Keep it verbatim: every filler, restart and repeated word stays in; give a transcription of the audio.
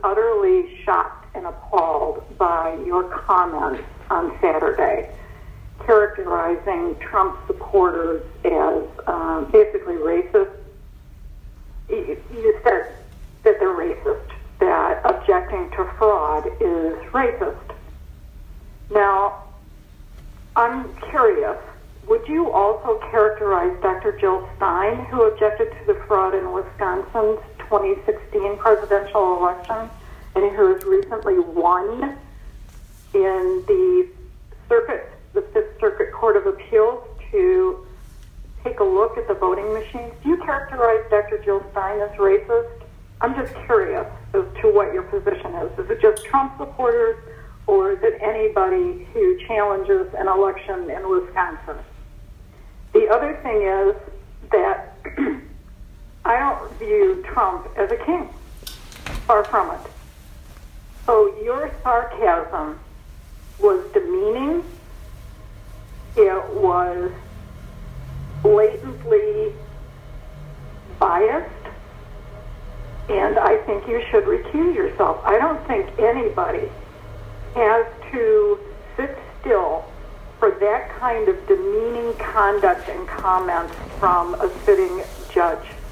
utterly shocked and appalled by your comments on Saturday, characterizing Trump supporters as um, basically racist. You, you said that they're racist, that objecting to fraud is racist. Now, I'm curious, would you also characterize Doctor Jill Stein, who objected to the fraud in Wisconsin's twenty sixteen presidential election and who has recently won in the circuit, the Fifth Circuit Court of Appeals, to take a look at the voting machines? Do you characterize Doctor Jill Stein as racist? I'm just curious as to what your position is. Is it just Trump supporters, or is it anybody who challenges an election in Wisconsin? The other thing is that I don't view Trump as a king. Far from it. So your sarcasm was demeaning. It was blatantly biased. And I think you should recuse yourself. I don't think anybody has to sit still for that kind of demeaning conduct and comments from a sitting judge.